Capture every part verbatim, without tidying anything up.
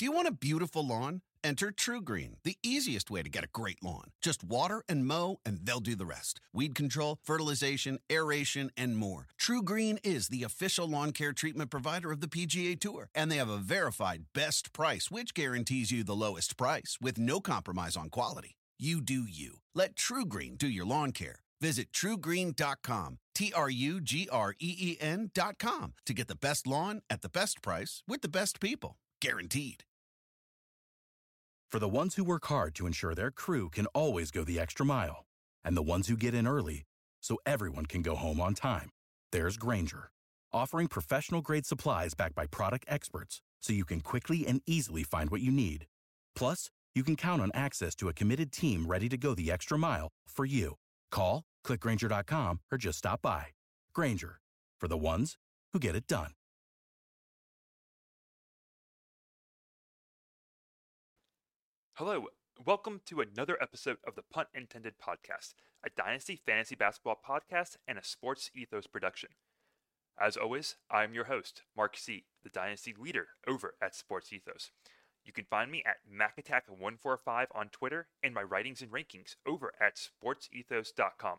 Do you want a beautiful lawn? Enter TruGreen, the easiest way to get a great lawn. Just water and mow, and they'll do the rest. Weed control, fertilization, aeration, and more. TruGreen is the official lawn care treatment provider of the P G A Tour, and they have a verified best price, which guarantees you the lowest price with no compromise on quality. You do you. Let TruGreen do your lawn care. Visit True Green dot com, T R U G R E E N dot com, to get the best lawn at the best price with the best people. Guaranteed. For the ones who work hard to ensure their crew can always go the extra mile, and the ones who get in early so everyone can go home on time, there's Grainger, offering professional-grade supplies backed by product experts so you can quickly and easily find what you need. Plus, you can count on access to a committed team ready to go the extra mile for you. Call, click Grainger dot com, or just stop by. Grainger, for the ones who get it done. Hello, welcome to another episode of the Punt Intended Podcast, a Dynasty Fantasy Basketball podcast and a Sports Ethos production. As always, I am your host, Mark C., the Dynasty leader over at Sports Ethos. You can find me at Mac Attack one forty-five on Twitter and my writings and rankings over at sports ethos dot com.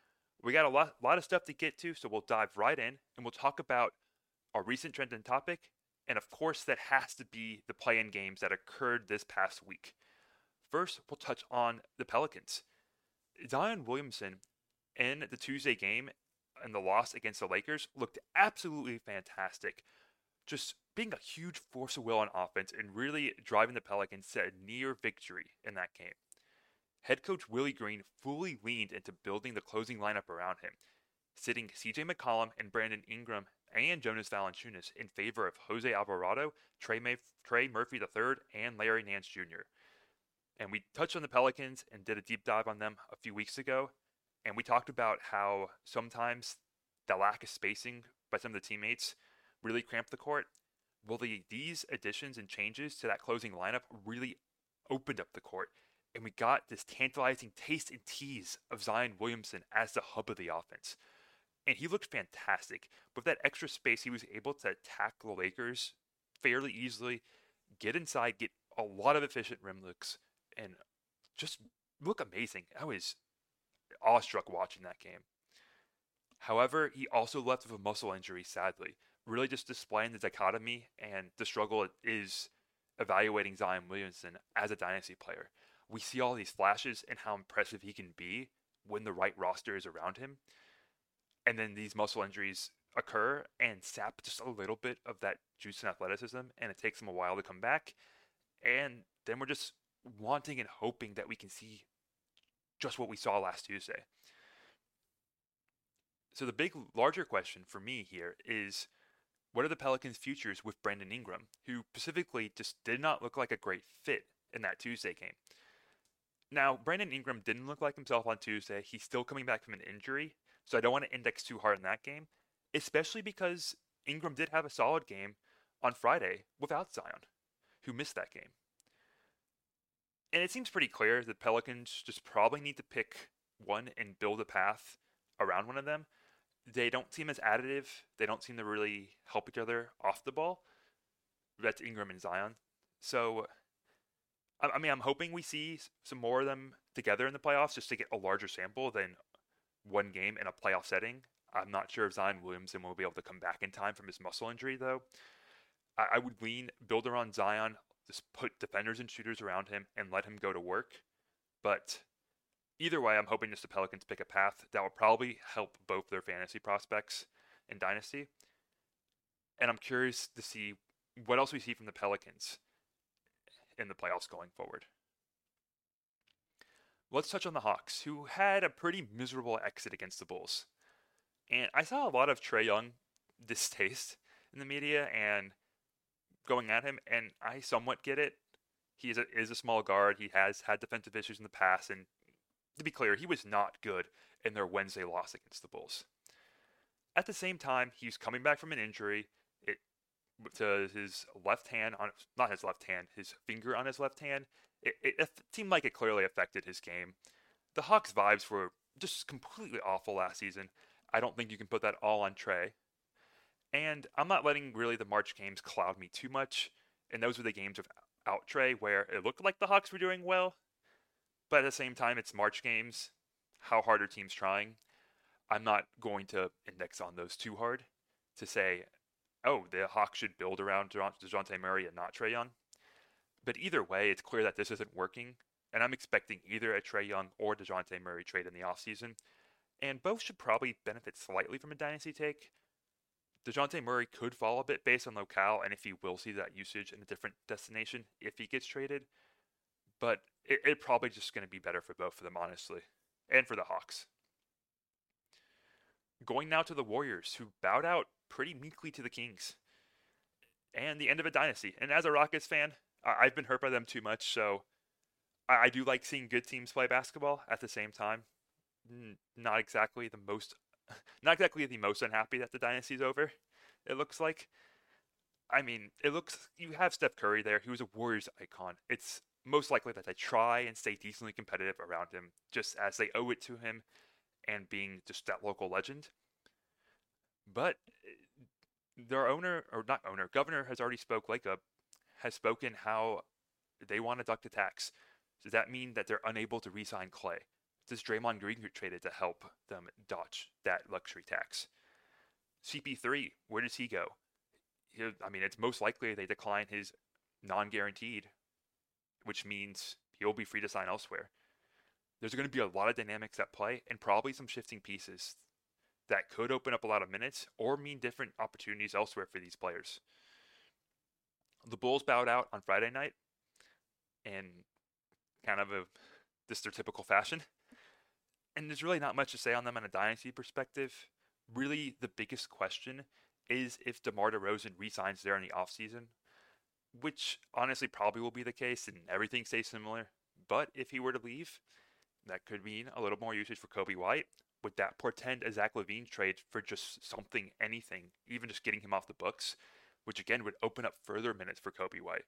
We got a lot, lot of stuff to get to, so we'll dive right in and we'll talk about our recent trend and topic, and of course that has to be the play-in games that occurred this past week. First, we'll touch on the Pelicans. Zion Williamson in the Tuesday game and the loss against the Lakers looked absolutely fantastic. Just being a huge force of will on offense and really driving the Pelicans to a near victory in that game. Head coach Willie Green fully leaned into building the closing lineup around him, sitting C J McCollum and Brandon Ingram and Jonas Valanciunas in favor of Jose Alvarado, Trey, May- Trey Murphy the third, and Larry Nance Junior And we touched on the Pelicans and did a deep dive on them a few weeks ago. And we talked about how sometimes the lack of spacing by some of the teammates really cramped the court. Well, the, these additions and changes to that closing lineup really opened up the court. And we got this tantalizing taste and tease of Zion Williamson as the hub of the offense. And he looked fantastic. With that extra space, he was able to attack the Lakers fairly easily, get inside, get a lot of efficient rim looks, and just look amazing. I was awestruck watching that game. However, he also left with a muscle injury, sadly, really just displaying the dichotomy and the struggle it is evaluating Zion Williamson as a dynasty player. We see all these flashes and how impressive he can be when the right roster is around him. And then these muscle injuries occur and sap just a little bit of that juice and athleticism, and it takes him a while to come back. And then we're just wanting and hoping that we can see just what we saw last Tuesday. So the big, larger question for me here is, what are the Pelicans' futures with Brandon Ingram, who specifically just did not look like a great fit in that Tuesday game? Now, Brandon Ingram didn't look like himself on Tuesday. He's still coming back from an injury, so I don't want to index too hard in that game, especially because Ingram did have a solid game on Friday without Zion, who missed that game. And it seems pretty clear that Pelicans just probably need to pick one and build a path around one of them. They don't seem as additive. They don't seem to really help each other off the ball. That's Ingram and Zion. So, I mean, I'm hoping we see some more of them together in the playoffs just to get a larger sample than one game in a playoff setting. I'm not sure if Zion Williamson will be able to come back in time from his muscle injury, though. I would lean, build around Zion, just put defenders and shooters around him and let him go to work. But either way, I'm hoping just the Pelicans pick a path that will probably help both their fantasy prospects in Dynasty. And I'm curious to see what else we see from the Pelicans in the playoffs going forward. Let's touch on the Hawks, who had a pretty miserable exit against the Bulls. And I saw a lot of Trae Young distaste in the media and going at him, and I somewhat get it. He is a, is a small guard. He has had defensive issues in the past, and to be clear, he was not good in their Wednesday loss against the Bulls. At the same time, he's coming back from an injury. It to his left hand, on not his left hand, his finger on his left hand. It, it, it seemed like it clearly affected his game. The Hawks' vibes were just completely awful last season. I don't think you can put that all on Trae. And I'm not letting really the March games cloud me too much. And those were the games without Trae where it looked like the Hawks were doing well, but at the same time, it's March games. How hard are teams trying? I'm not going to index on those too hard to say, oh, the Hawks should build around DeJounte Murray and not Trae Young. But either way, it's clear that this isn't working, and I'm expecting either a Trae Young or DeJounte Murray trade in the offseason, and both should probably benefit slightly from a dynasty take. DeJounte Murray could fall a bit based on locale, and if he will see that usage in a different destination if he gets traded, but it, it probably just going to be better for both of them, honestly, and for the Hawks. Going now to the Warriors, who bowed out pretty meekly to the Kings, and the end of a dynasty. And as a Rockets fan, I've been hurt by them too much, so I do like seeing good teams play basketball. At the same time, not exactly the most, not exactly the most unhappy that the dynasty's over. It looks like. I mean, it looks you have Steph Curry there, who's a Warriors icon. It's most likely that they try and stay decently competitive around him, just as they owe it to him, and being just that local legend. But their owner, or not owner, governor has already spoke like a, has spoken how they want to duck the tax. Does that mean that they're unable to re-sign Clay? Does Draymond Green get traded to help them dodge that luxury tax? C P three, where does he go? He, I mean, it's most likely they decline his non-guaranteed, which means he'll be free to sign elsewhere. There's going to be a lot of dynamics at play and probably some shifting pieces that could open up a lot of minutes or mean different opportunities elsewhere for these players. The Bulls bowed out on Friday night in kind of a just their typical fashion. And there's really not much to say on them on a dynasty perspective. Really, the biggest question is if DeMar DeRozan re-signs there in the offseason, which honestly probably will be the case and everything stays similar. But if he were to leave, that could mean a little more usage for Coby White. Would that portend a Zach LaVine trade for just something, anything, even just getting him off the books, which again would open up further minutes for Coby White?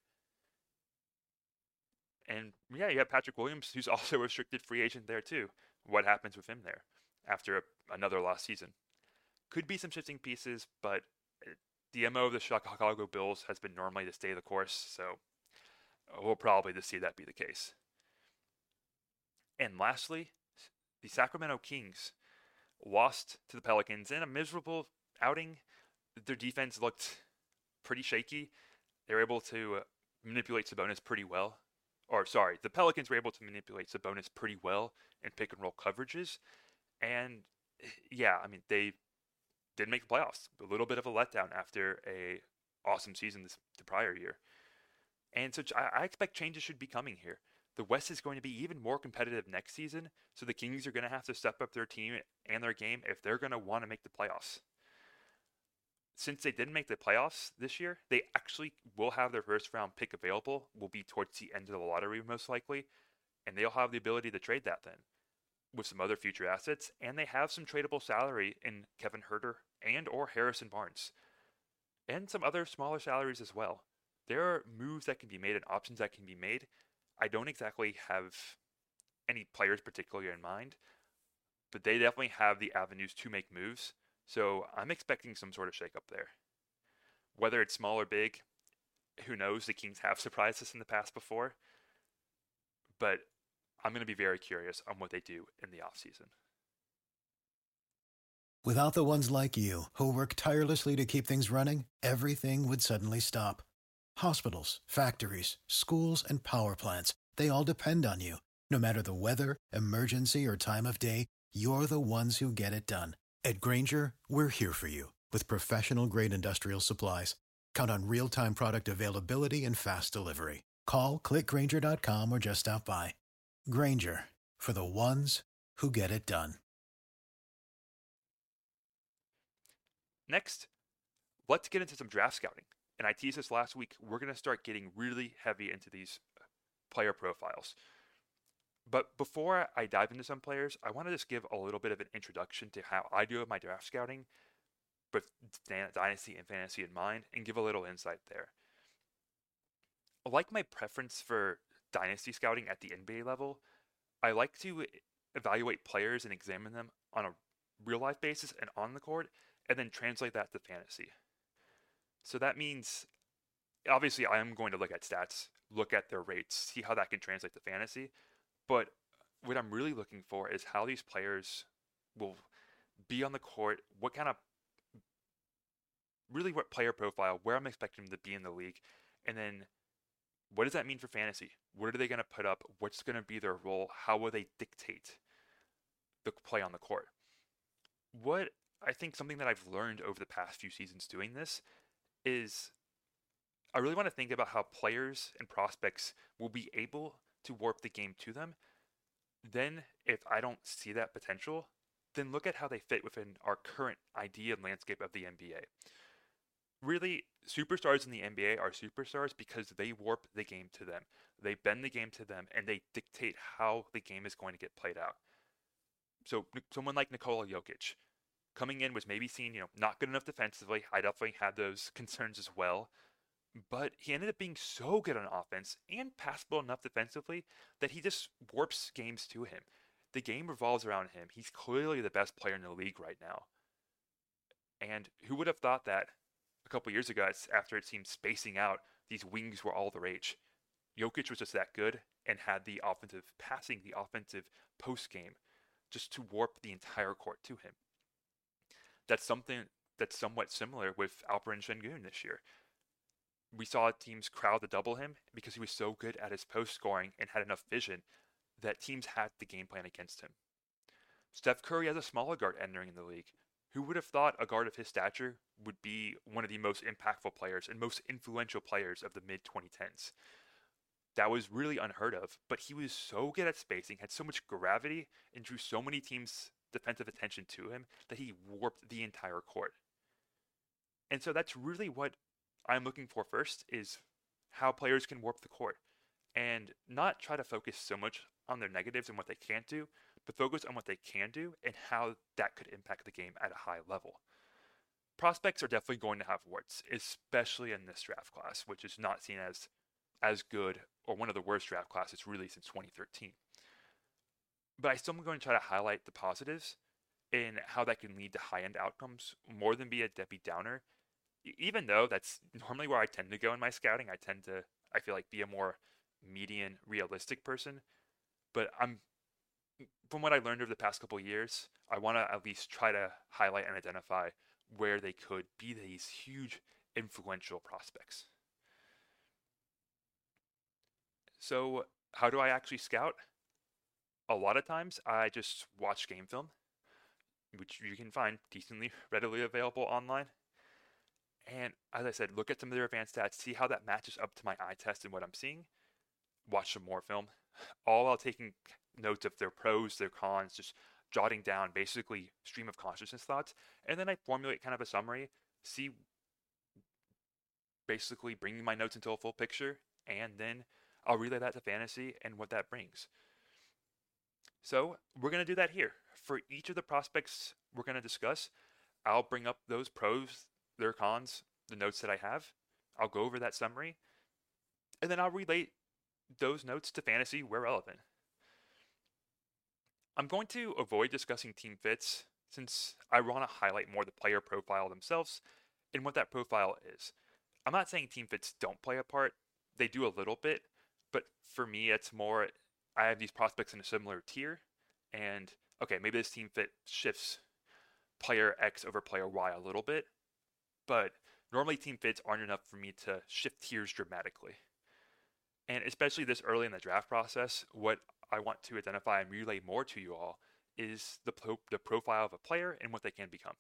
And yeah, you have Patrick Williams, who's also a restricted free agent there too. What happens with him there after a, another lost season? Could be some shifting pieces, but the M O of the Chicago Bulls has been normally to stay the course, so we'll probably just see that be the case. And lastly, the Sacramento Kings lost to the Pelicans in a miserable outing. Their defense looked pretty shaky. They were able to manipulate Sabonis pretty well. Or sorry, the Pelicans were able to manipulate Sabonis pretty well in pick and roll coverages. And yeah, I mean, they didn't make the playoffs. A little bit of a letdown after a awesome season this, the prior year. And so I, I expect changes should be coming here. The West is going to be even more competitive next season, so the Kings are going to have to step up their team and their game if they're going to want to make the playoffs. Since they didn't make the playoffs this year, they actually will have their first round pick available, will be towards the end of the lottery most likely, and they'll have the ability to trade that then with some other future assets, and they have some tradable salary in Kevin Huerter and or Harrison Barnes, and some other smaller salaries as well. There are moves that can be made and options that can be made. I don't exactly have any players particularly in mind, but they definitely have the avenues to make moves. So I'm expecting some sort of shakeup there. Whether it's small or big, who knows? The Kings have surprised us in the past before. But I'm going to be very curious on what they do in the offseason. Without the ones like you, who work tirelessly to keep things running, everything would suddenly stop. Hospitals, factories, schools, and power plants, they all depend on you. No matter the weather, emergency, or time of day, you're the ones who get it done. At Grainger, we're here for you with professional-grade industrial supplies. Count on real-time product availability and fast delivery. Call, click Grainger dot com, or just stop by. Grainger, for the ones who get it done. Next, let's get into some draft scouting. And I teased this last week. We're going to start getting really heavy into these player profiles. But before I dive into some players, I want to just give a little bit of an introduction to how I do my draft scouting, with Dynasty and Fantasy in mind, and give a little insight there. Like my preference for Dynasty scouting at the N B A level, I like to evaluate players and examine them on a real-life basis and on the court, and then translate that to fantasy. So that means obviously I am going to look at stats, look at their rates, see how that can translate to fantasy. But what I'm really looking for is how these players will be on the court, what kind of, really what player profile, where I'm expecting them to be in the league, and then what does that mean for fantasy? What are they going to put up? What's going to be their role? How will they dictate the play on the court? What I think something that I've learned over the past few seasons doing this is I really want to think about how players and prospects will be able to warp the game to them. Then, if I don't see that potential, then look at how they fit within our current idea and landscape of the N B A. Really, superstars in the N B A are superstars because they warp the game to them. They bend the game to them, and they dictate how the game is going to get played out. So someone like Nikola Jokic coming in was maybe seen, you know, not good enough defensively. I definitely had those concerns as well. But he ended up being so good on offense and passable enough defensively that he just warps games to him. The game revolves around him. He's clearly the best player in the league right now. And who would have thought that a couple years ago, after it seemed spacing out, these wings were all the rage. Jokic was just that good and had the offensive passing, the offensive post game, just to warp the entire court to him. That's something that's somewhat similar with Alperen Şengün this year. We saw teams crowd to double him because he was so good at his post scoring and had enough vision that teams had the game plan against him. Steph Curry as a smaller guard entering the league. Who would have thought a guard of his stature would be one of the most impactful players and most influential players of the mid twenty tens? That was really unheard of, but he was so good at spacing, had so much gravity, and drew so many teams' defensive attention to him that he warped the entire court. And so that's really what I'm looking for first, is how players can warp the court and not try to focus so much on their negatives and what they can't do, but focus on what they can do and how that could impact the game at a high level. Prospects are definitely going to have warts, especially in this draft class, which is not seen as as good or one of the worst draft classes really since twenty thirteen. But I still am going to try to highlight the positives in how that can lead to high-end outcomes more than be a Debbie Downer. Even though that's normally where I tend to go in my scouting, I tend to, I feel like, be a more median, realistic person. But I'm, from what I learned over the past couple of years, I want to at least try to highlight and identify where they could be these huge, influential prospects. So, how do I actually scout? A lot of times, I just watch game film, which you can find decently readily available online. And as I said, look at some of their advanced stats, see how that matches up to my eye test and what I'm seeing. Watch some more film, all while taking notes of their pros, their cons, just jotting down basically stream of consciousness thoughts. And then I formulate kind of a summary, see, basically bringing my notes into a full picture, and then I'll relay that to fantasy and what that brings. So we're going to do that here. For each of the prospects we're going to discuss, I'll bring up those pros, their cons, the notes that I have. I'll go over that summary, and then I'll relate those notes to fantasy where relevant. I'm going to avoid discussing team fits since I want to highlight more the player profile themselves and what that profile is. I'm not saying team fits don't play a part. They do a little bit, but for me, it's more, I have these prospects in a similar tier, and okay, maybe this team fit shifts player X over player Y a little bit, but normally team fits aren't enough for me to shift tiers dramatically. And especially this early in the draft process, what I want to identify and relay more to you all is the, pro- the profile of a player and what they can become.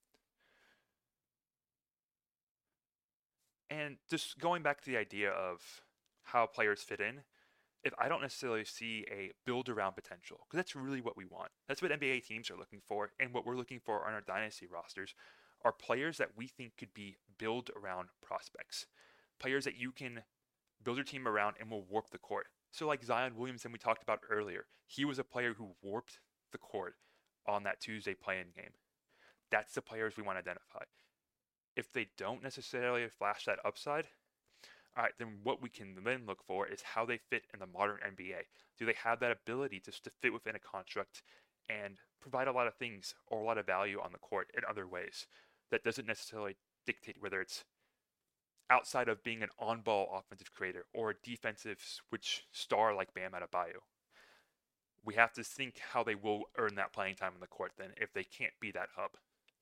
And just going back to the idea of how players fit in, if I don't necessarily see a build around potential, because that's really what we want. That's what N B A teams are looking for, and what we're looking for on our dynasty rosters are players that we think could be build around prospects. Players that you can build your team around and will warp the court. So like Zion Williamson we talked about earlier, he was a player who warped the court on that Tuesday play-in game. That's the players we want to identify. If they don't necessarily flash that upside, all right, then what we can then look for is how they fit in the modern N B A. Do they have that ability just to fit within a construct and provide a lot of things or a lot of value on the court in other ways that doesn't necessarily dictate whether it's outside of being an on-ball offensive creator or a defensive switch star like Bam Adebayo. We have to think how they will earn that playing time on the court then if they can't be that hub.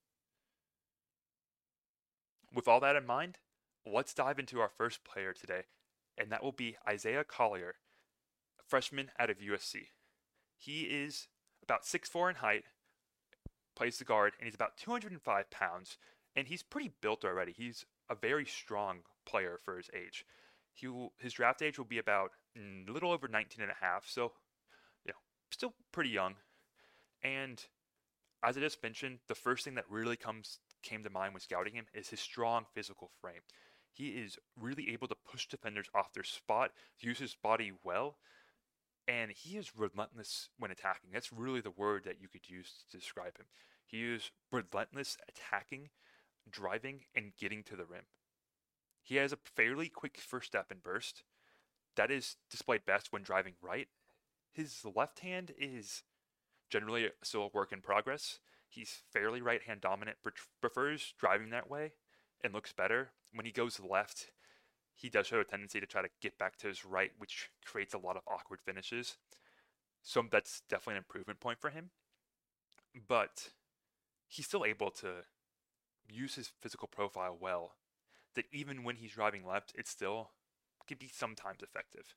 With all that in mind, let's dive into our first player today, and that will be Isaiah Collier, a freshman out of U S C. He is about six foot four in height, plays the guard, and he's about two hundred five pounds, and he's pretty built already. He's a very strong player for his age. He will, his draft age will be about a little over nineteen and a half, so you know, still pretty young. And as I just mentioned, the first thing that really comes came to mind when scouting him is his strong physical frame. He is really able to push defenders off their spot, use his body well, and he is relentless when attacking. That's really the word that you could use to describe him. He is relentless attacking, driving, and getting to the rim. He has a fairly quick first step and burst. That is displayed best when driving right. His left hand is generally still a work in progress. He's fairly right-hand dominant, prefers driving that way, and looks better. When he goes left, he does show a tendency to try to get back to his right, which creates a lot of awkward finishes. So that's definitely an improvement point for him. But he's still able to use his physical profile well, that even when he's driving left, it still can be sometimes effective.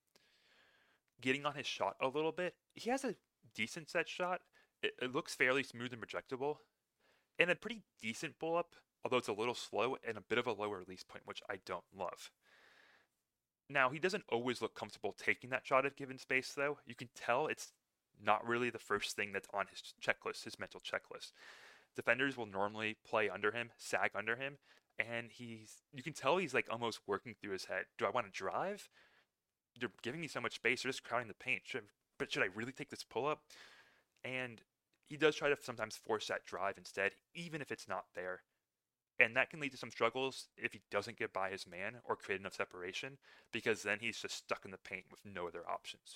Getting on his shot a little bit, he has a decent set shot. It, it looks fairly smooth and projectable, and a pretty decent pull-up, although it's a little slow and a bit of a lower release point, which I don't love. Now, he doesn't always look comfortable taking that shot at given space, though. You can tell it's not really the first thing that's on his checklist, his mental checklist. Defenders will normally play under him, sag under him, and he's you can tell he's like almost working through his head. Do I want to drive? They're giving me so much space. They're just crowding the paint. Should, but should I really take this pull-up? And he does try to sometimes force that drive instead, even if it's not there. And that can lead to some struggles if he doesn't get by his man or create enough separation, because then he's just stuck in the paint with no other options.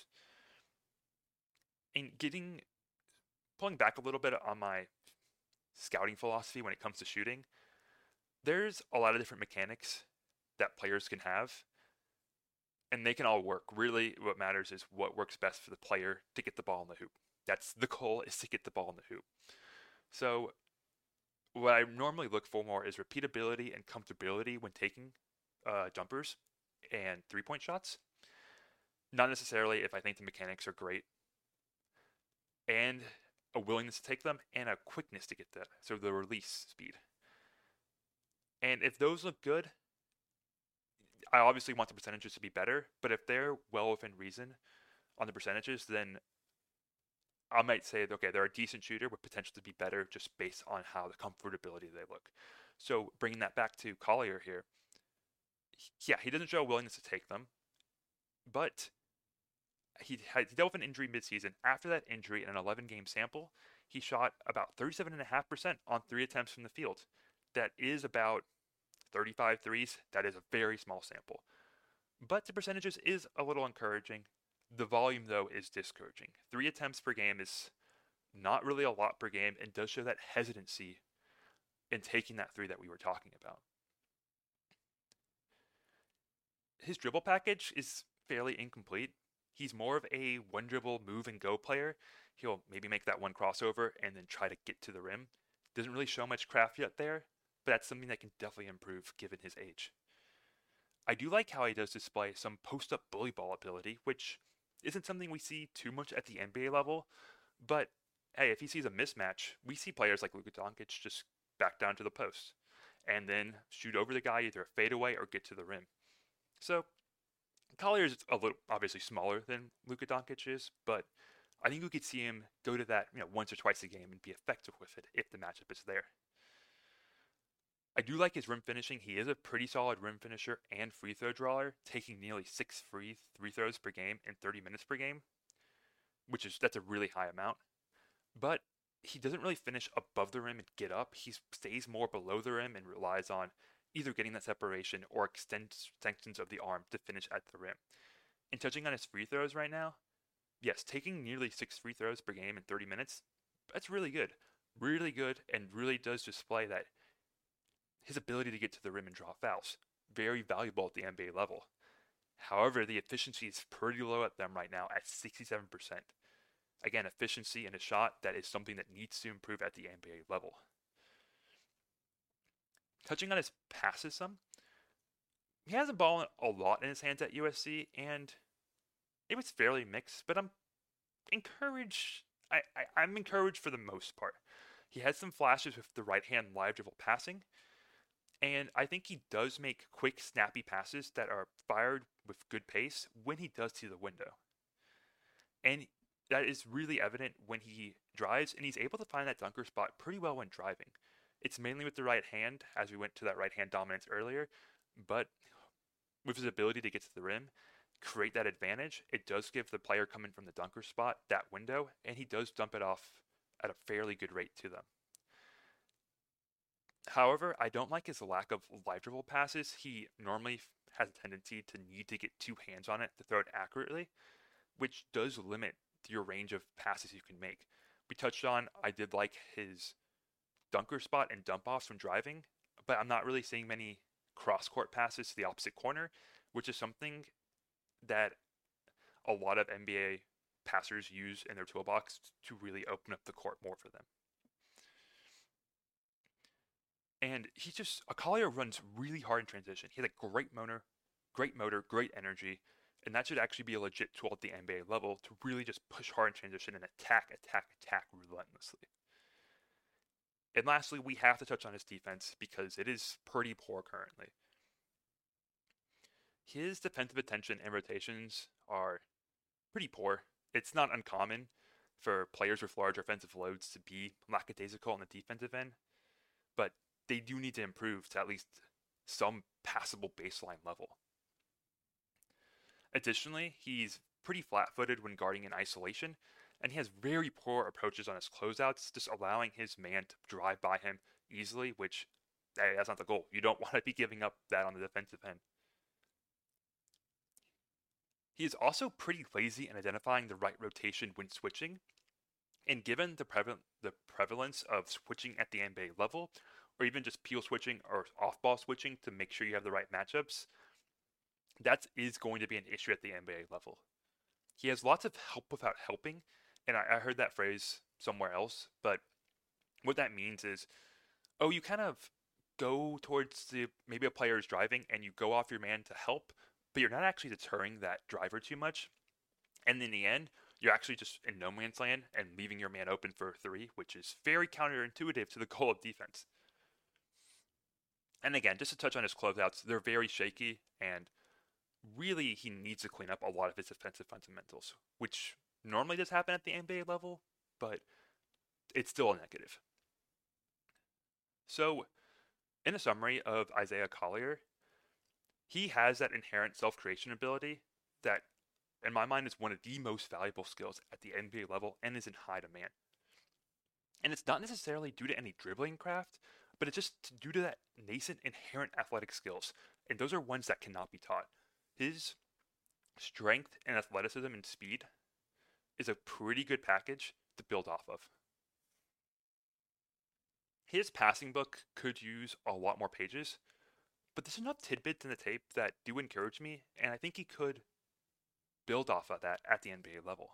And getting, pulling back a little bit on my scouting philosophy when it comes to shooting, there's a lot of different mechanics that players can have, and they can all work. Really, what matters is what works best for the player to get the ball in the hoop. That's the goal, is to get the ball in the hoop. So what I normally look for more is repeatability and comfortability when taking uh, jumpers and three-point shots. Not necessarily if I think the mechanics are great. And a willingness to take them and a quickness to get that, so the release speed. And if those look good, I obviously want the percentages to be better, but if they're well within reason on the percentages, then I might say, okay, they're a decent shooter with potential to be better just based on how the comfortability they look. So bringing that back to Collier here, yeah, he doesn't show a willingness to take them, but he, had, he dealt with an injury midseason. After that injury, in an eleven-game sample, he shot about thirty-seven point five percent on three attempts from the field. That is about thirty-five threes. That is a very small sample. But the percentages is a little encouraging. The volume, though, is discouraging. Three attempts per game is not really a lot per game and does show that hesitancy in taking that three that we were talking about. His dribble package is fairly incomplete. He's more of a one-dribble move-and-go player. He'll maybe make that one crossover and then try to get to the rim. Doesn't really show much craft yet there, but that's something that can definitely improve given his age. I do like how he does display some post-up bully ball ability, which isn't something we see too much at the N B A level, but hey, if he sees a mismatch, we see players like Luka Doncic just back down to the post and then shoot over the guy, either a fadeaway or get to the rim. So Collier is a little obviously smaller than Luka Doncic is, but I think we could see him go to that, you know, once or twice a game and be effective with it if the matchup is there. I do like his rim finishing. He is a pretty solid rim finisher and free throw drawer, taking nearly six free free throws per game in thirty minutes per game, which is that's a really high amount. But he doesn't really finish above the rim and get up. He stays more below the rim and relies on either getting that separation or extends, extensions of the arm to finish at the rim. And touching on his free throws right now, yes, taking nearly six free throws per game in thirty minutes, that's really good. Really good, and really does display that his ability to get to the rim and draw fouls. very valuable at the N B A level. However, the efficiency is pretty low at them right now at sixty-seven percent. Again, efficiency in a shot, that is something that needs to improve at the N B A level. Touching on his passes some, he has a ball a lot in his hands at U S C, and it was fairly mixed, but I'm encouraged. I, I, I'm encouraged for the most part. He has some flashes with the right-hand live dribble passing, and I think he does make quick, snappy passes that are fired with good pace when he does see the window. And that is really evident when he drives, and he's able to find that dunker spot pretty well when driving. It's mainly with the right hand, as we went to that right-hand dominance earlier, but with his ability to get to the rim, create that advantage, it does give the player coming from the dunker spot that window, and he does dump it off at a fairly good rate to them. However, I don't like his lack of live dribble passes. He normally has a tendency to need to get two hands on it to throw it accurately, which does limit your range of passes you can make. We touched on, I did like his dunker spot and dump offs from driving, but I'm not really seeing many cross-court passes to the opposite corner, which is something that a lot of N B A passers use in their toolbox to really open up the court more for them. And he just, Collier runs really hard in transition. He has a great motor, great motor, great energy, and that should actually be a legit tool at the N B A level to really just push hard in transition and attack, attack, attack relentlessly. And lastly, we have to touch on his defense because it is pretty poor currently. His defensive attention and rotations are pretty poor. It's not uncommon for players with large offensive loads to be lackadaisical on the defensive end, but they do need to improve to at least some passable baseline level. Additionally, he's pretty flat-footed when guarding in isolation, and he has very poor approaches on his closeouts, just allowing his man to drive by him easily, which, hey, that's not the goal. You don't want to be giving up that on the defensive end. He is also pretty lazy in identifying the right rotation when switching, and given the, preval- the prevalence of switching at the N B A level, or even just peel switching or off-ball switching to make sure you have the right matchups, that is going to be an issue at the N B A level. He has lots of help without helping, and I, I heard that phrase somewhere else, but what that means is, oh, you kind of go towards the, maybe a player is driving, and you go off your man to help, but you're not actually deterring that driver too much, and in the end, you're actually just in no man's land and leaving your man open for a three, which is very counterintuitive to the goal of defense. And again, just to touch on his closeouts, they're very shaky, and really he needs to clean up a lot of his defensive fundamentals, which normally does happen at the N B A level, but it's still a negative. So, in a summary of Isaiah Collier, he has that inherent self-creation ability that, in my mind, is one of the most valuable skills at the N B A level and is in high demand. And it's not necessarily due to any dribbling craft, but it's just due to that nascent inherent athletic skills, and those are ones that cannot be taught. His strength and athleticism and speed is a pretty good package to build off of. His passing book could use a lot more pages, but there's enough tidbits in the tape that do encourage me, and I think he could build off of that at the N B A level.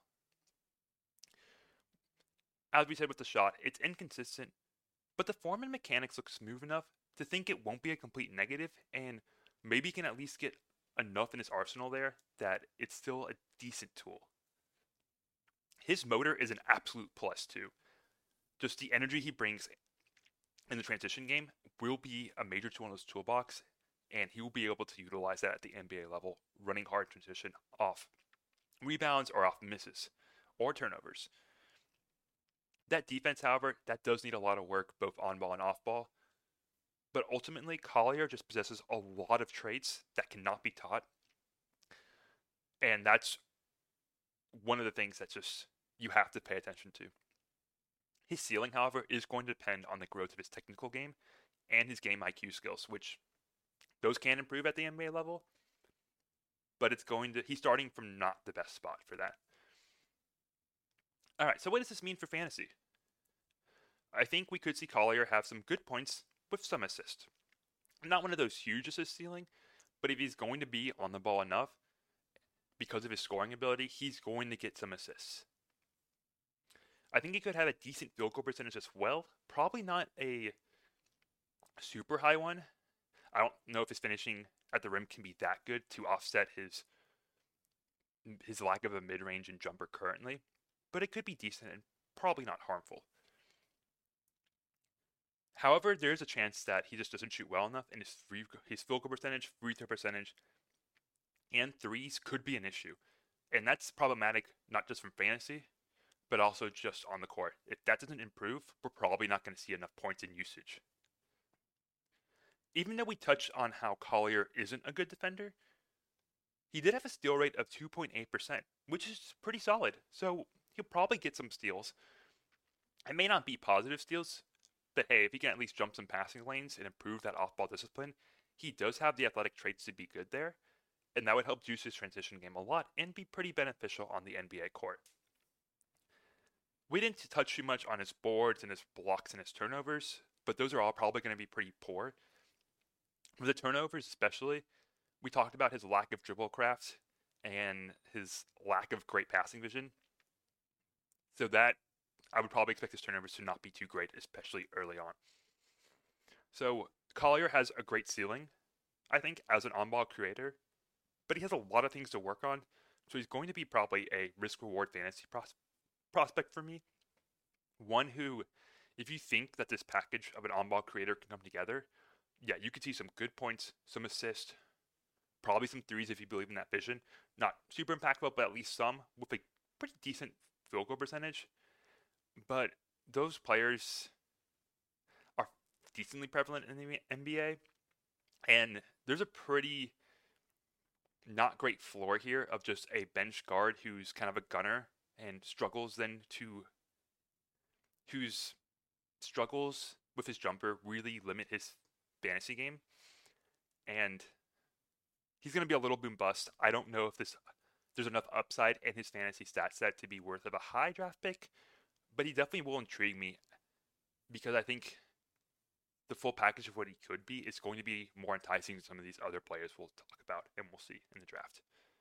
As we said with the shot, it's inconsistent, but the form and mechanics look smooth enough to think it won't be a complete negative, and maybe he can at least get enough in his arsenal there that it's still a decent tool. His motor is an absolute plus too. Just the energy he brings in the transition game will be a major tool in his toolbox, and he will be able to utilize that at the N B A level, running hard transition off rebounds or off misses or turnovers. That defense, however, that does need a lot of work, both on ball and off ball. But ultimately, Collier just possesses a lot of traits that cannot be taught. And that's one of the things that just you have to pay attention to. His ceiling, however, is going to depend on the growth of his technical game and his game I Q skills, which those can improve at the N B A level. But it's going to, he's starting from not the best spot for that. All right, so what does this mean for fantasy? I think we could see Collier have some good points with some assist. Not one of those huge assist ceiling, but if he's going to be on the ball enough, because of his scoring ability, he's going to get some assists. I think he could have a decent field goal percentage as well. Probably not a super high one. I don't know if his finishing at the rim can be that good to offset his his lack of a mid-range and jumper currently, but it could be decent and probably not harmful. However, there is a chance that he just doesn't shoot well enough, and his free, his field goal percentage, free throw percentage, and threes could be an issue. And that's problematic not just from fantasy, but also just on the court. If that doesn't improve, we're probably not going to see enough points in usage. Even though we touched on how Collier isn't a good defender, he did have a steal rate of two point eight percent, which is pretty solid. So he'll probably get some steals. It may not be positive steals, but hey, if he can at least jump some passing lanes and improve that off-ball discipline, he does have the athletic traits to be good there, and that would help juice his transition game a lot and be pretty beneficial on the N B A court. We didn't touch too much on his boards and his blocks and his turnovers, but those are all probably going to be pretty poor. With the turnovers especially, we talked about his lack of dribble craft and his lack of great passing vision. So that, I would probably expect his turnovers to not be too great, especially early on. So Collier has a great ceiling, I think, as an on-ball creator, but he has a lot of things to work on, so he's going to be probably a risk-reward fantasy pros- prospect for me. One who, if you think that this package of an on-ball creator can come together, yeah, you could see some good points, some assists, probably some threes if you believe in that vision. Not super impactful, but at least some, with a pretty decent field goal percentage. But those players are decently prevalent in the N B A, and there's a pretty not great floor here of just a bench guard who's kind of a gunner and struggles then to whose struggles with his jumper really limit his fantasy game, and he's going to be a little boom bust. I don't know if this there's enough upside in his fantasy stat set to be worth of a high draft pick, but he definitely will intrigue me because I think the full package of what he could be is going to be more enticing than some of these other players we'll talk about and we'll see in the draft.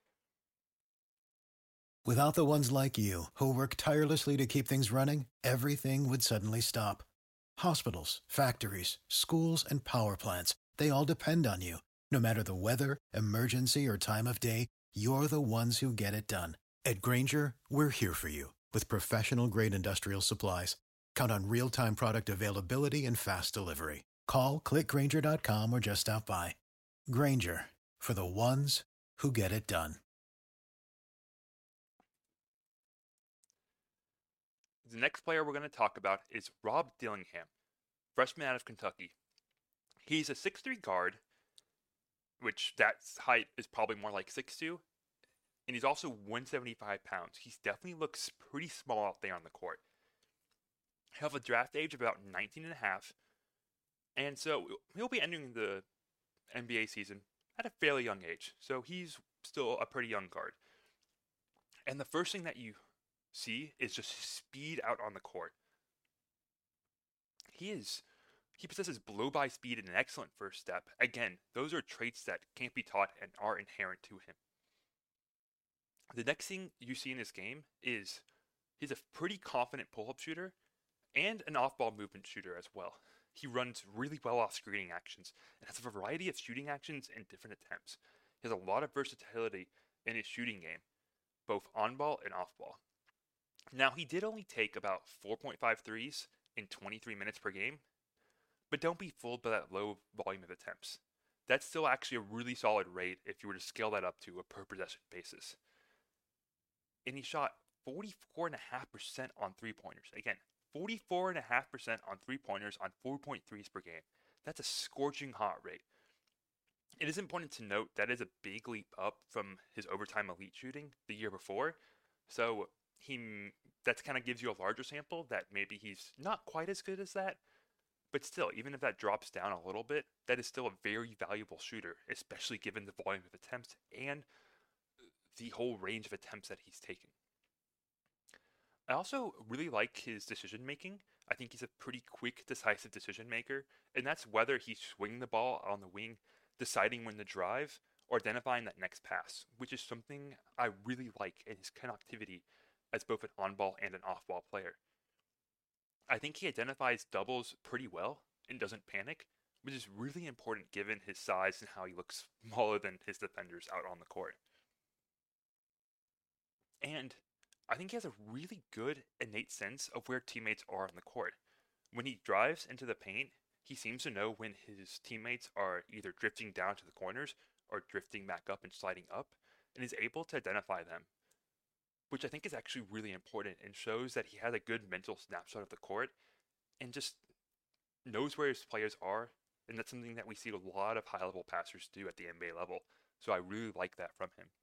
Without the ones like you, who work tirelessly to keep things running, everything would suddenly stop. Hospitals, factories, schools, and power plants, they all depend on you. No matter the weather, emergency, or time of day, you're the ones who get it done. At Grainger, we're here for you with professional-grade industrial supplies. Count on real-time product availability and fast delivery. Call, click Grainger dot com, or just stop by. Grainger, for the ones who get it done. The next player we're going to talk about is Rob Dillingham, freshman out of Kentucky. He's a six three guard, which that height is probably more like six two, and he's also one seventy-five pounds. He definitely looks pretty small out there on the court. He'll have a draft age of about nineteen and a half, and so he'll be entering the N B A season at a fairly young age, so he's still a pretty young guard. And the first thing that you see is just speed out on the court. He is he possesses blow-by speed and an excellent first step. Again, those are traits that can't be taught and are inherent to him. The next thing you see in this game is he's a pretty confident pull-up shooter and an off-ball movement shooter as well. He runs really well off screening actions and has a variety of shooting actions and different attempts. He has a lot of versatility in his shooting game, both on-ball and off-ball. Now, he did only take about four point five threes in twenty-three minutes per game, but don't be fooled by that low volume of attempts. That's still actually a really solid rate if you were to scale that up to a per possession basis. And he shot forty-four point five percent on three-pointers. Again, forty-four point five percent on three-pointers on four point threes per game. That's a scorching hot rate. It is important to note that is a big leap up from his overtime elite shooting the year before. So he that kind of gives you a larger sample that maybe he's not quite as good as that. But still, even if that drops down a little bit, that is still a very valuable shooter, especially given the volume of attempts and the whole range of attempts that he's taken. I also really like his decision making. I think he's a pretty quick, decisive decision maker, and that's whether he's swinging the ball on the wing, deciding when to drive, or identifying that next pass, which is something I really like in his connectivity as both an on-ball and an off-ball player. I think he identifies doubles pretty well and doesn't panic, which is really important given his size and how he looks smaller than his defenders out on the court. And I think he has a really good innate sense of where teammates are on the court. When he drives into the paint, he seems to know when his teammates are either drifting down to the corners or drifting back up and sliding up, and is able to identify them, which I think is actually really important and shows that he has a good mental snapshot of the court and just knows where his players are, and that's something that we see a lot of high-level passers do at the N B A level, so I really like that from him.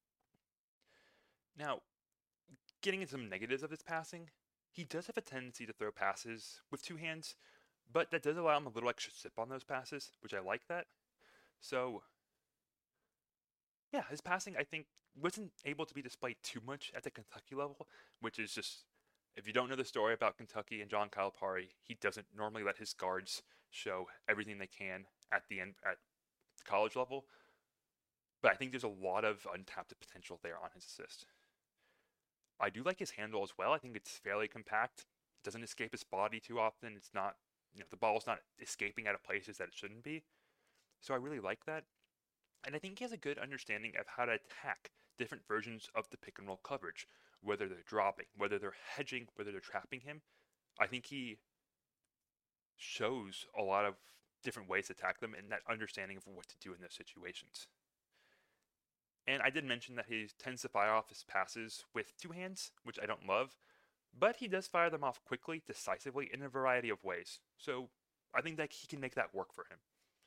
Now, getting into some negatives of his passing, he does have a tendency to throw passes with two hands, but that does allow him a little extra zip on those passes, which I like that. So, yeah, his passing, I think, wasn't able to be displayed too much at the Kentucky level, which is just, if you don't know the story about Kentucky and John Calipari, he doesn't normally let his guards show everything they can at the end at the college level. But I think there's a lot of untapped potential there on his assist. I do like his handle as well. I think it's fairly compact. It doesn't escape his body too often. It's not, you know, the ball's not escaping out of places that it shouldn't be. So I really like that. And I think he has a good understanding of how to attack different versions of the pick and roll coverage, whether they're dropping, whether they're hedging, whether they're trapping him. I think he shows a lot of different ways to attack them and that understanding of what to do in those situations. And I did mention that he tends to fire off his passes with two hands, which I don't love, but he does fire them off quickly, decisively, in a variety of ways. So I think that he can make that work for him.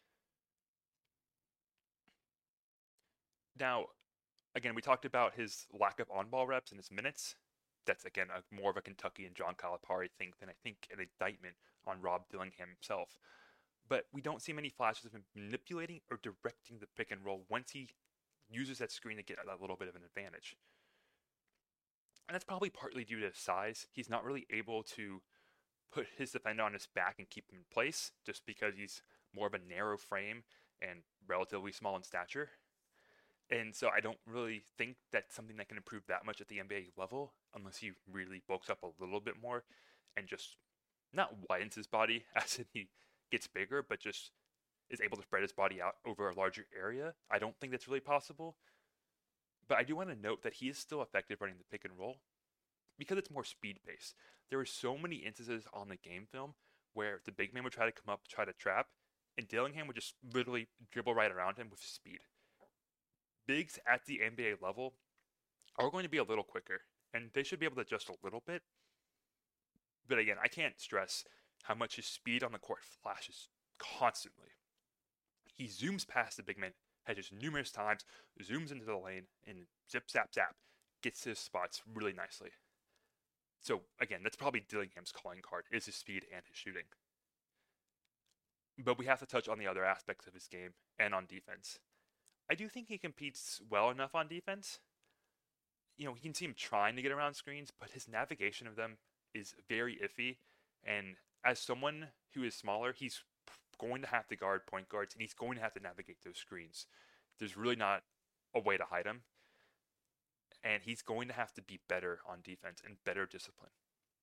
Now, again, we talked about his lack of on-ball reps and his minutes. That's, again, a, more of a Kentucky and John Calipari thing than I think an indictment on Rob Dillingham himself. But we don't see many flashes of him manipulating or directing the pick and roll once he uses that screen to get a little bit of an advantage. And that's probably partly due to his size. He's not really able to put his defender on his back and keep him in place just because he's more of a narrow frame and relatively small in stature. And so I don't really think that's something that can improve that much at the N B A level unless he really bulks up a little bit more and just not widens his body as in he gets bigger, but just is able to spread his body out over a larger area. I don't think that's really possible. But I do want to note that he is still effective running the pick and roll because it's more speed-based. There are so many instances on the game film where the big man would try to come up, try to trap, and Dillingham would just literally dribble right around him with speed. Bigs at the N B A level are going to be a little quicker, and they should be able to adjust a little bit. But again, I can't stress how much his speed on the court flashes constantly. He zooms past the big man, hedges numerous times, zooms into the lane, and zip, zap, zap, gets to his spots really nicely. So again, that's probably Dillingham's calling card, is his speed and his shooting. But we have to touch on the other aspects of his game and on defense. I do think he competes well enough on defense. You know, you can see him trying to get around screens, but his navigation of them is very iffy. And as someone who is smaller, he's going to have to guard point guards, and he's going to have to navigate those screens. There's really not a way to hide him. And he's going to have to be better on defense and better discipline.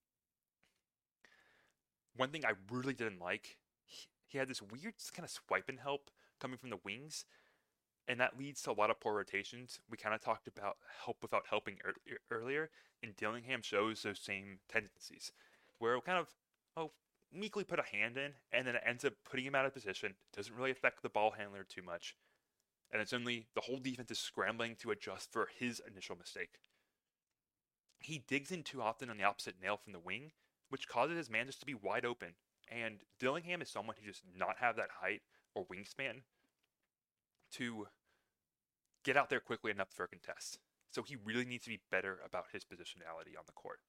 One thing I really didn't like, he, he had this weird kind of swipe and help coming from the wings, and that leads to a lot of poor rotations. We kind of talked about help without helping er- earlier, and Dillingham shows those same tendencies, where it kind of, oh, meekly put a hand in, and then it ends up putting him out of position. Doesn't really affect the ball handler too much. And it's only the whole defense is scrambling to adjust for his initial mistake. He digs in too often on the opposite nail from the wing, which causes his man just to be wide open. And Dillingham is someone who just not have that height or wingspan to get out there quickly enough for a contest. So he really needs to be better about his positionality on the court.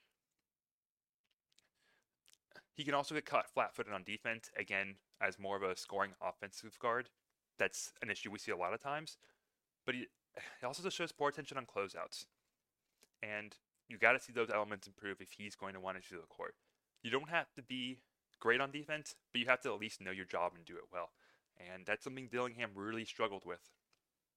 He can also get caught flat-footed on defense, again, as more of a scoring offensive guard. That's an issue we see a lot of times. But he, he also just shows poor attention on closeouts. And you got to see those elements improve if he's going to want to do the court. You don't have to be great on defense, but you have to at least know your job and do it well. And that's something Dillingham really struggled with.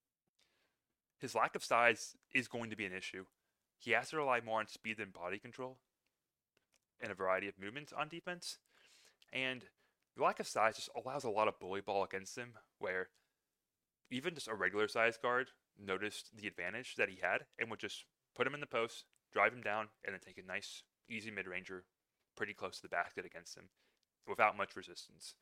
his lack of size is going to be an issue. He has to rely more on speed than body control and a variety of movements on defense. And the lack of size just allows a lot of bully ball against him, where even just a regular size guard noticed the advantage that he had and would just put him in the post, drive him down, and then take a nice, easy mid-ranger pretty close to the basket against him without much resistance.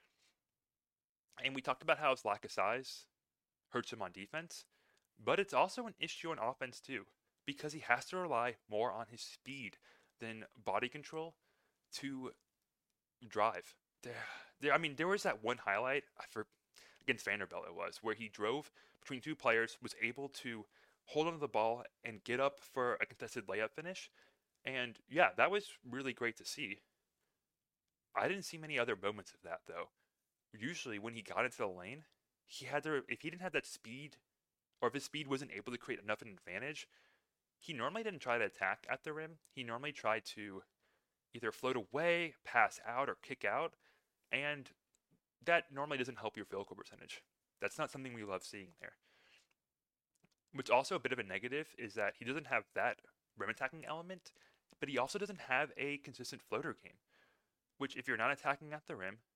And we talked about how his lack of size hurts him on defense, but it's also an issue on offense too, because he has to rely more on his speed than body control to drive. There, there. I mean, there was that one highlight for against Vanderbilt. It was where he drove between two players, was able to hold onto the ball and get up for a contested layup finish. And yeah, that was really great to see. I didn't see many other moments of that though. Usually, when he got into the lane, he had to. If he didn't have that speed, or if his speed wasn't able to create enough of an advantage, he normally didn't try to attack at the rim. He normally tried to either float away, pass out, or kick out. And that normally doesn't help your field goal percentage. That's not something we love seeing there. What's also a bit of a negative is that he doesn't have that rim attacking element, but he also doesn't have a consistent floater game. Which, if you're not attacking at the rim,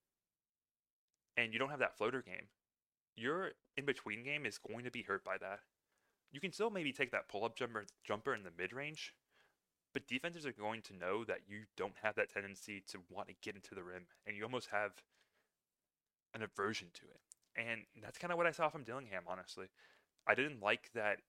and you don't have that floater game, your in-between game is going to be hurt by that. You can still maybe take that pull-up jumper, jumper in the mid-range, but defenders are going to know that you don't have that tendency to want to get into the rim, and you almost have an aversion to it. And that's kind of what I saw from Dillingham, honestly. I didn't like that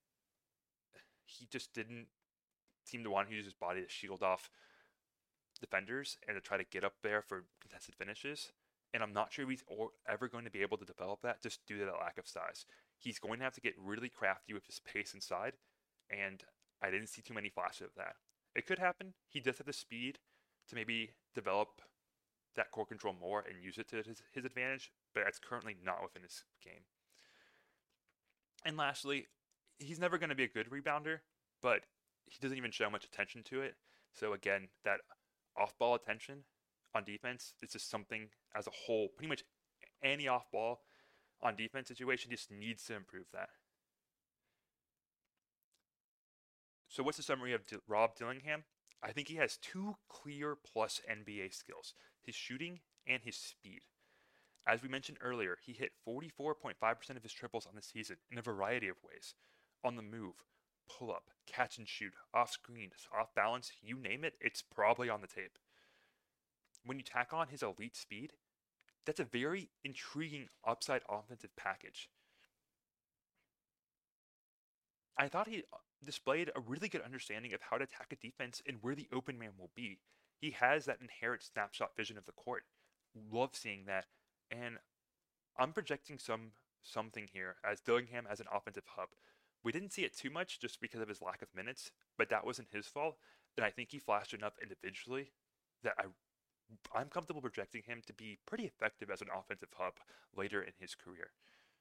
he just didn't seem to want to use his body to shield off defenders and to try to get up there for contested finishes. And I'm not sure he's ever going to be able to develop that just due to that lack of size. He's going to have to get really crafty with his pace inside, and I didn't see too many flashes of that. It could happen. He does have the speed to maybe develop that core control more and use it to his, his advantage, but that's currently not within his game. And lastly, he's never going to be a good rebounder, but he doesn't even show much attention to it. So again, that off-ball attention on defense, it's just something as a whole, pretty much any off-ball on defense situation just needs to improve that. So what's the summary of D- Rob Dillingham? I think he has two clear plus N B A skills, his shooting and his speed. As we mentioned earlier, he hit forty-four point five percent of his triples on the season in a variety of ways. On the move, pull up, catch and shoot, off screen, off balance, you name it, it's probably on the tape. When you tack on his elite speed, that's a very intriguing upside offensive package. I thought he displayed a really good understanding of how to attack a defense and where the open man will be. He has that inherent snapshot vision of the court. Love seeing that. And I'm projecting some something here as Dillingham as an offensive hub. We didn't see it too much just because of his lack of minutes, but that wasn't his fault. And I think he flashed enough individually that I I'm comfortable projecting him to be pretty effective as an offensive hub later in his career.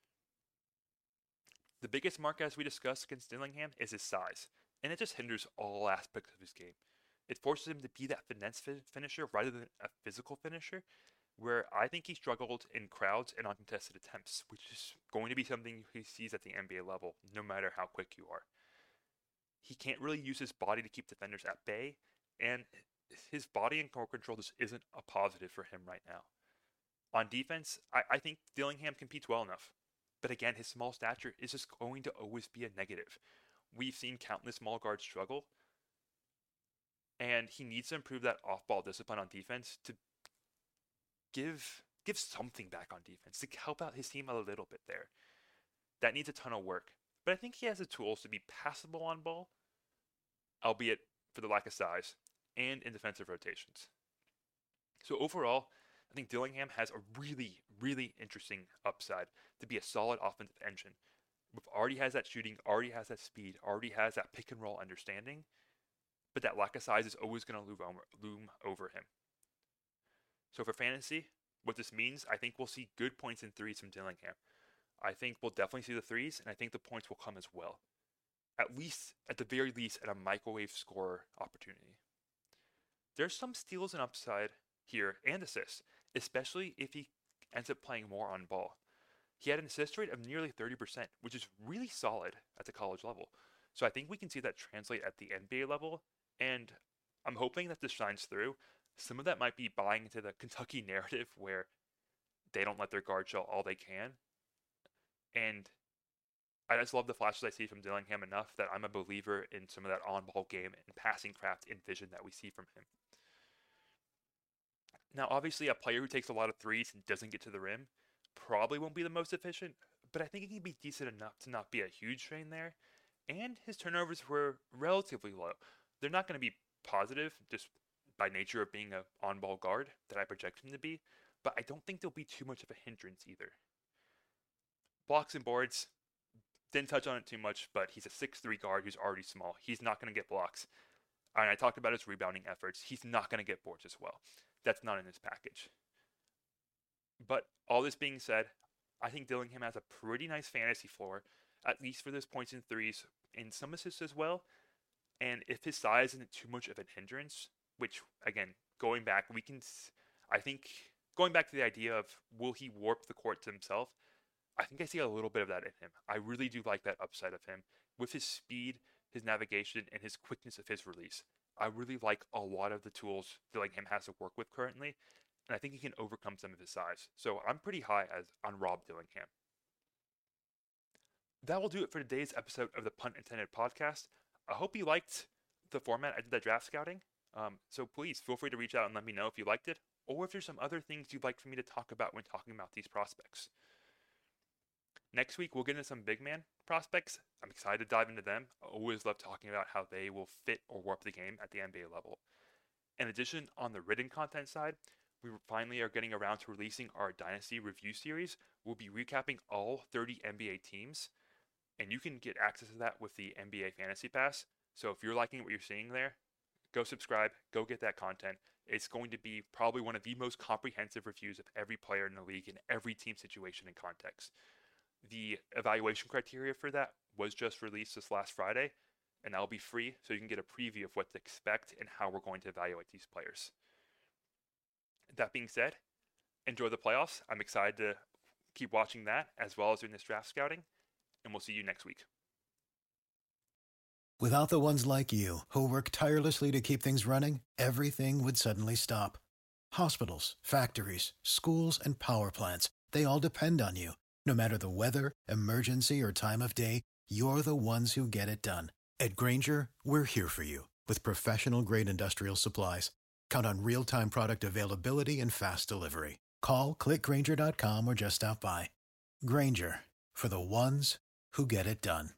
The biggest mark, as we discussed against Dillingham, is his size, and it just hinders all aspects of his game. It forces him to be that finesse finisher rather than a physical finisher, where I think he struggled in crowds and uncontested attempts, which is going to be something he sees at the N B A level, no matter how quick you are. He can't really use his body to keep defenders at bay, and his body and core control just isn't a positive for him right now. On defense, I, I think Dillingham competes well enough. But again, his small stature is just going to always be a negative. We've seen countless small guards struggle, and he needs to improve that off-ball discipline on defense to give give something back on defense, to help out his team a little bit there. That needs a ton of work. But I think he has the tools to be passable on ball, albeit for the lack of size, and in defensive rotations. So overall, I think Dillingham has a really, really interesting upside to be a solid offensive engine. Already has that shooting, already has that speed, already has that pick and roll understanding, but that lack of size is always going to loom over him. So for fantasy, what this means, I think we'll see good points in threes from Dillingham. I think we'll definitely see the threes, and I think the points will come as well. At least, at the very least, at a microwave scorer opportunity. There's some steals and upside here and assists, especially if he ends up playing more on ball. he had an assist rate of nearly thirty percent, which is really solid at the college level. So I think we can see that translate at the N B A level, and I'm hoping that this shines through. Some of that might be buying into the Kentucky narrative where they don't let their guard show all they can. And I just love the flashes I see from Dillingham enough that I'm a believer in some of that on-ball game and passing craft and vision that we see from him. Now, obviously, a player who takes a lot of threes and doesn't get to the rim probably won't be the most efficient, but I think he can be decent enough to not be a huge strain there. And his turnovers were relatively low. They're not going to be positive just by nature of being an on-ball guard that I project him to be, but I don't think they'll be too much of a hindrance either. Blocks and boards, didn't touch on it too much, but he's a six three guard who's already small. He's not going to get blocks. And I talked about his rebounding efforts. He's not going to get boards as well. That's not in his package. But all this being said, I think Dillingham has a pretty nice fantasy floor, at least for those points and threes, and some assists as well. And if his size isn't too much of a hindrance, which, again, going back, we can, I think, going back to the idea of will he warp the court to himself, I think I see a little bit of that in him. I really do like that upside of him. With his speed, his navigation, and his quickness of his release, I really like a lot of the tools Dillingham has to work with currently, and I think he can overcome some of his size. So I'm pretty high as on Rob Dillingham. That will do it for today's episode of the Punt Intended podcast. I hope you liked the format I did that draft scouting. Um, so please feel free to reach out and let me know if you liked it, or if there's some other things you'd like for me to talk about when talking about these prospects. Next week, we'll get into some big man prospects. I'm excited to dive into them. I always love talking about how they will fit or warp the game at the N B A level. In addition, on the written content side, we finally are getting around to releasing our Dynasty review series. We'll be recapping all thirty N B A teams, and you can get access to that with the N B A Fantasy Pass. So if you're liking what you're seeing there, go subscribe, go get that content. It's going to be probably one of the most comprehensive reviews of every player in the league in every team situation and context. The evaluation criteria for that was just released this last Friday, and that'll be free, so you can get a preview of what to expect and how we're going to evaluate these players. That being said, enjoy the playoffs. I'm excited to keep watching that as well as doing this draft scouting, and we'll see you next week. Without the ones like you, who work tirelessly to keep things running, everything would suddenly stop. Hospitals, factories, schools, and power plants, they all depend on you. No matter the weather, emergency, or time of day, you're the ones who get it done. At Grainger, we're here for you with professional-grade industrial supplies. Count on real-time product availability and fast delivery. Call, click Grainger dot com, or just stop by. Grainger, for the ones who get it done.